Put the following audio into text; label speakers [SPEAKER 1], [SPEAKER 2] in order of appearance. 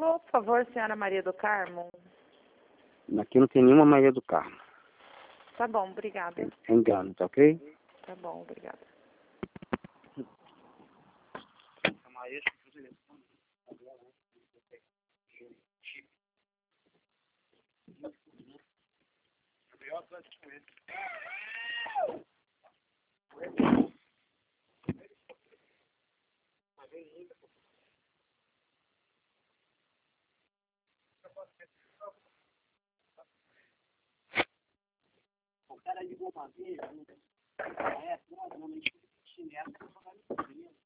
[SPEAKER 1] Alô, por favor, senhora Maria do Carmo.
[SPEAKER 2] Aqui não tem nenhuma Maria do Carmo.
[SPEAKER 1] Tá bom, obrigada.
[SPEAKER 2] É engano, tá ok?
[SPEAKER 1] Tá bom, obrigada.
[SPEAKER 3] O cara ligou uma vez, né? Não, não, chinelo.